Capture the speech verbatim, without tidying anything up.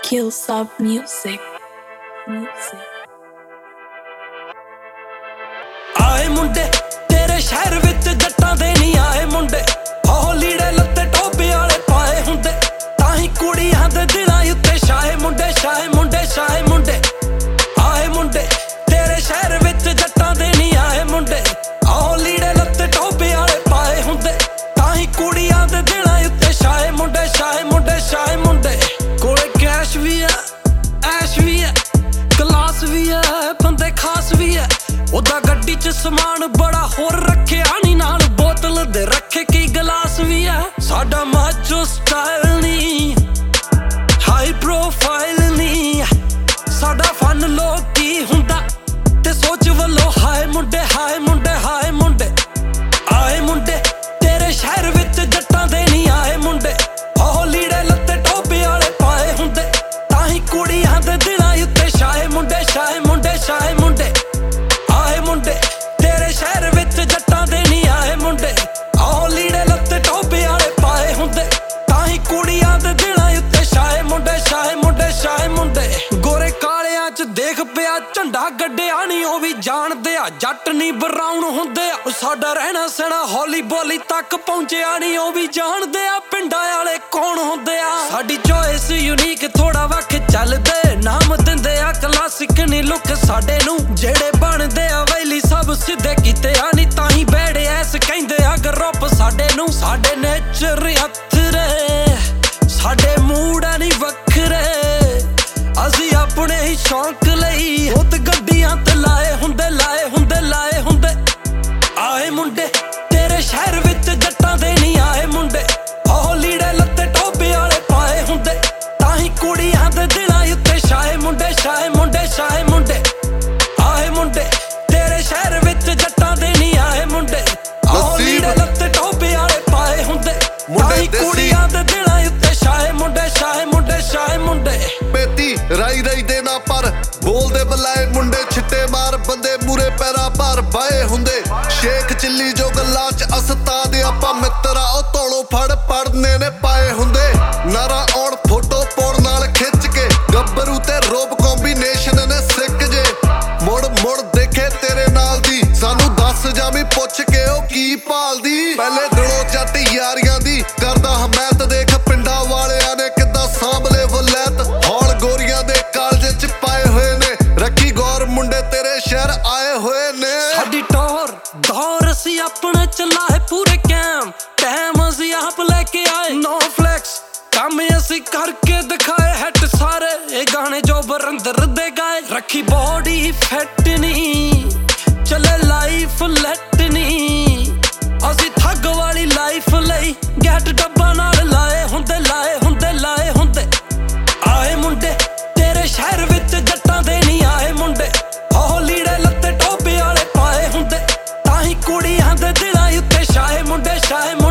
Killsoft Music. Music. आए मुंडे तेरे शहर विच जट्टां दे नहीं आए मुंडे ओह लीड़े लत्ते टोपे वाले पाए हुंदे ताही कुड़ियां दे दिलां उत्ते शाहे मुंडे शाहे मुंडे शाहे मुंडे आए मुंडे तेरे शहर विच जट्टां दे नहीं आए मुंडे ओह लीड़े लत्ते टोपे वाले पाए हुंदे ताही कुड़ियां दे दिलां उत्ते शाहे मुंडे शाहे मुंडे शाहे मुंडे कोले कैश भी है ऐश भी है क्लास भी है बंदे खास भी है उदा गड्डी च समान बड़ा होर रखे आनी नाल बोतल दे रखे की गिलास भी है साडा माचो स्टाइल नी हाई प्रोफाइल नी साडा फन लोग की हुंदा ते सोच वल्लो हाय मुंडे हाय मुंडे हाय मुंडे आए मुंडे तेरे शहर विच जट्टां दे नहीं आए मुंडे ओह लीड़े लत्ते टोपे वाले पाए हुंदे ताही कुड़ियां दे दिलां उत्ते शाहे मुंडे शाहे मुंडे शाहे मुंडे मुंडे तेरे शहर विच जट्टां दे नहीं आए मुंडे ओह लीड़े लत्ते टोपे वाले पाए हुंदे ताही कुड़ियां दे दिलां उत्ते शाहे मुंडे शाहे मुंडे शाहे मुंडे गोरे कालियां च देख पिया झंडा गड्डिया नहीं ओह भी जाणदे आ जट नहीं ब्राउन हुंदे आ साडा रहना सहना हौली बोली तक पहुंचिया नहीं ओह भी जाणदे आ पिंडां वाले कौन हुंदे आ साडी चॉइस यूनिक थोड़ा वख चलदे नाम दिंदे आ क्लासिक नी लुक साडे नूं जेड़े बनदे आ वैली सब सिद्धे कीते आ नी ताही बैड़े ऐस कहिंदे आ ग्रुप साडे नूं साडे नेचर हत्थरे साडे मूड आ नी वखरे असी अपने ही शौक लई उत गड्डियां ते लाए हुंदे लाए हुंदे लाए हुंदे आए मुंडे तेरे शहर विच जट्टां दे नहीं आए मुंडे ओह लीड़े लत्ते टोपे वाले पाए हुंदे ताही कुड़ियां दे दिलां उत्ते शाहे मुंडे शाहे मुंडे शाहे मुंडे आए मुंडे तेरे शहर विच जट्टां दे नहीं आए मुंडे ओह लीड़े लत्ते टोपे वाले पाए हुंदे ताही कुड़ियां दे दिलां उत्ते शाहे मुंडे शाहे मुंडे शाहे मुंडे पेती राई राई दे ना पर बोलदे बलाए मुंडे छिट्टे मार बंदे मूरे पैरा भार बाए हुंदे शेख चिल्ली जो गल्लां च असता दे आपां मित्तरा ओ तोड़ो फड़ पड़ने ने पाए हुंदे नारा औण फोटो पाउण नाल खिच के गब्बरू ते रोब कॉम्बिनेशन ने सिक जे मुड़ मुड़ देखे तेरे नाल दी सानू दस जामी पुछ के ओ की भालदी पहले दिलों जट यारियां दी करदा हमायत देख पिंडां वालियां ने किद्दां सांभले वलैत हौल गोरियां दे कालजे च पाए होए ने रखी गौर मुंडे तेरे शहर आए होए ने साडी टोर दौर असी अपने चलाए पूरे कैम टाइम असी आप लेके आए नो फ्लैक्स काम असी करके दिखाए हैट सारे ये गाने जो बरंदर दे गाए रखी बॉडी फिट नहीं चले लाइफ लेट नहीं असी ठग वाली लाइफ लई गैट डब्बा नाल लाए हुंदे लाए हुंदे लाए हुंदे आए मुंडे तेरे शहर विच जट्टां दे नहीं आए मुंडे ओह लीड़े लत्ते टोपे वाले पाए हुंदे ताही कुड़ियां दे दिलां उत्ते शाहे मुंडे शाहे